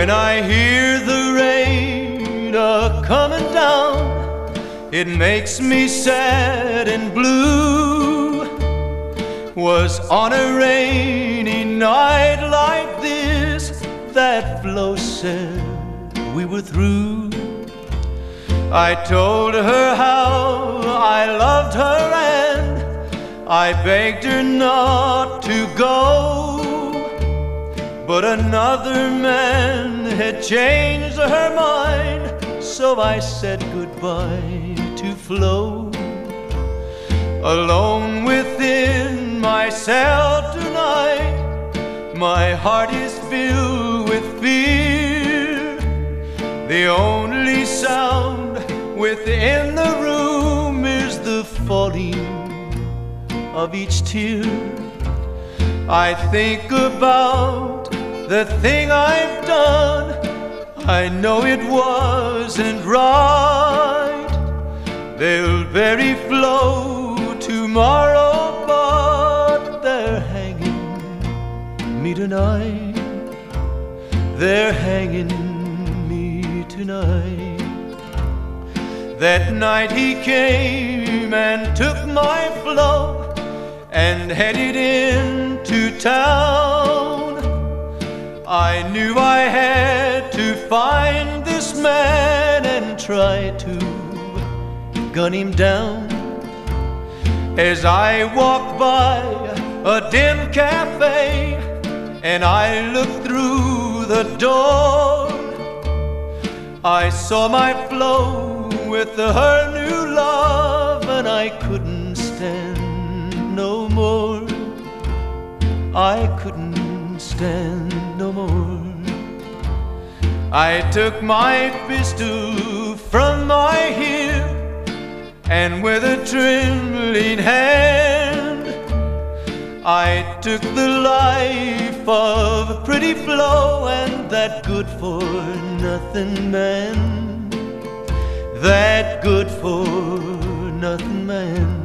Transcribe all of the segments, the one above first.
When I hear the rain a-comin' down, it makes me sad and blue. Was on a rainy night like this that Flo said we were through. I told her how I loved her and I begged her not to go. But another man had changed her mind, so I said goodbye to Flo. Alone within myself tonight, my heart is filled with fear. The only sound within the room is the falling of each tear. I think about the thing I've done. I know it wasn't right. They'll bury Flo tomorrow, but they're hanging me tonight. They're hanging me tonight. That night he came and took my Flo and headed into town. I knew I had to find this man and try to gun him down. As I walked by a dim cafe and I looked through the door, I saw my Flo with her new love, and I couldn't stand no more. I couldn't stand no more. I took my pistol from my hip and with a trembling hand I took the life of pretty Flo and that good-for-nothing man. That good-for-nothing man.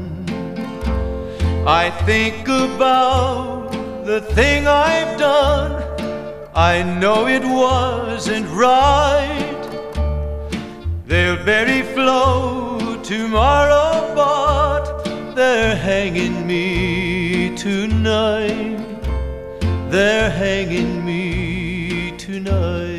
I think about the thing I've done. I know it wasn't right. They'll bury Flo tomorrow, but they're hanging me tonight. They're hanging me tonight.